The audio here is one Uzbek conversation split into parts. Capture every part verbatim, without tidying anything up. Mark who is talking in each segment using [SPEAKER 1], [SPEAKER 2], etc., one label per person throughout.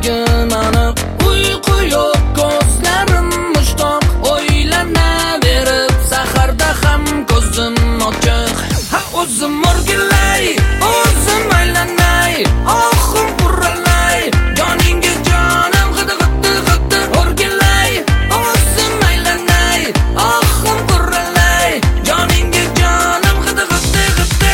[SPEAKER 1] yuragim aniq, uyqu yo'q, ko'zlarim mushtoq, o'ylanaverib saharda ham ko'zim ochiq. Ha o'zim o'rgilay, o'zim aylanay, oxim qurralay, joningga jonim g'idi g'idi g'idi o'rgilay, o'zim aylanay, oxim qurralay, joningga jonim g'idi g'idi g'idi.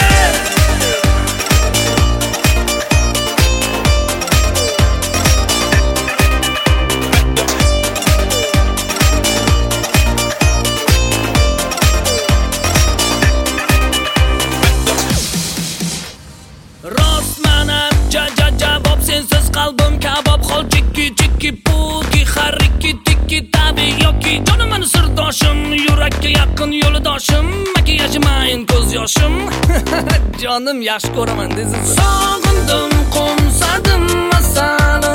[SPEAKER 1] Rost mana ja ja javob, sensiz qalbim kabob, hol chikki chikki puki, har ikki tikki tabi yoki jonim mani sirdoshim, yurakka yaqin yo'lidoshim, makiyajim ayin ko'z yoshim. Jonim yaxshi ko'raman desiz. Sog'indim, qo'msadim masala